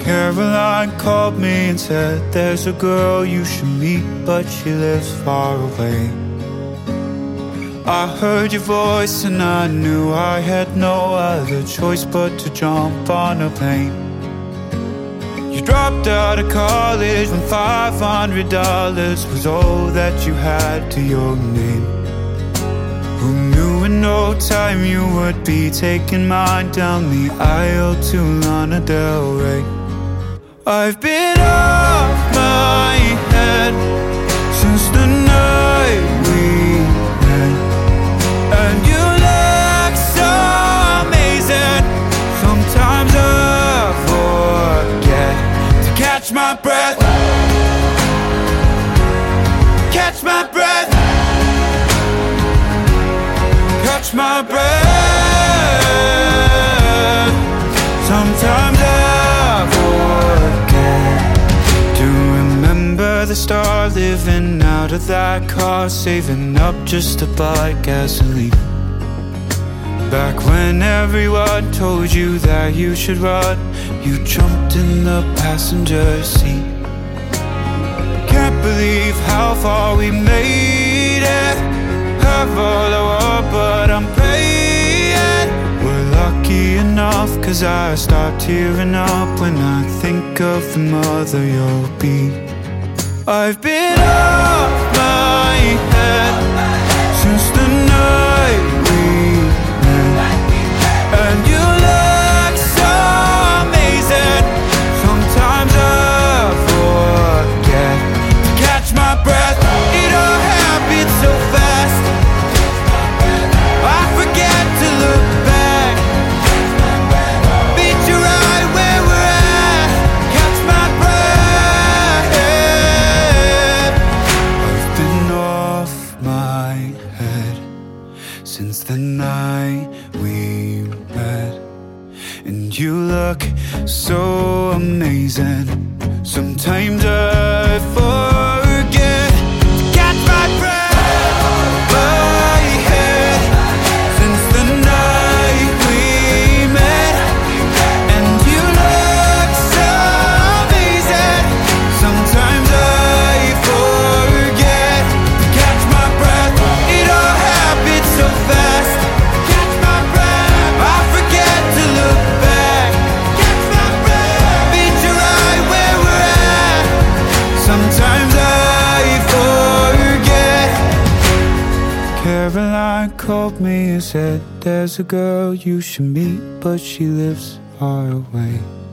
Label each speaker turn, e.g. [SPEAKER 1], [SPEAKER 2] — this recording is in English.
[SPEAKER 1] Caroline called me and said there's a girl you should meet, but she lives far away. I heard your voice and I knew I had no other choice but to jump on a plane. You dropped out of college when $500 was all that you had to your name. Who knew in no time you would be taking mine down the aisle to Lana Del Rey. I've been off my head since the night we met, and you look so amazing. Sometimes I forget to catch my breath, catch my breath, catch my breath. Sometimes I forget to remember the start, living out of that car, saving up just to buy gasoline. Back when everyone told you that you should run, you jumped in the passenger seat. Can't believe how far we made it. Have all I want, but I'm paying. We're lucky enough, 'cause I start tearing up when I think of the mother you'll be. I've been off my head since the night we met, and you look so amazing. Sometimes I forget to catch my breath. It all happened so fast, I forget to look back. Meet you right where we're at. Catch my breath. I've been off my head since the night we met, and you look so amazing. Sometimes I forget to catch my breath. My head since the night we met, and you look so amazing. Sometimes I forget to catch my breath. It all happened so fast. Catch my breath. I forget to look back. Catch my breath. Meet you right where we're at. Sometimes I forget. Caroline called me and said there's a girl you should meet, but she lives far away.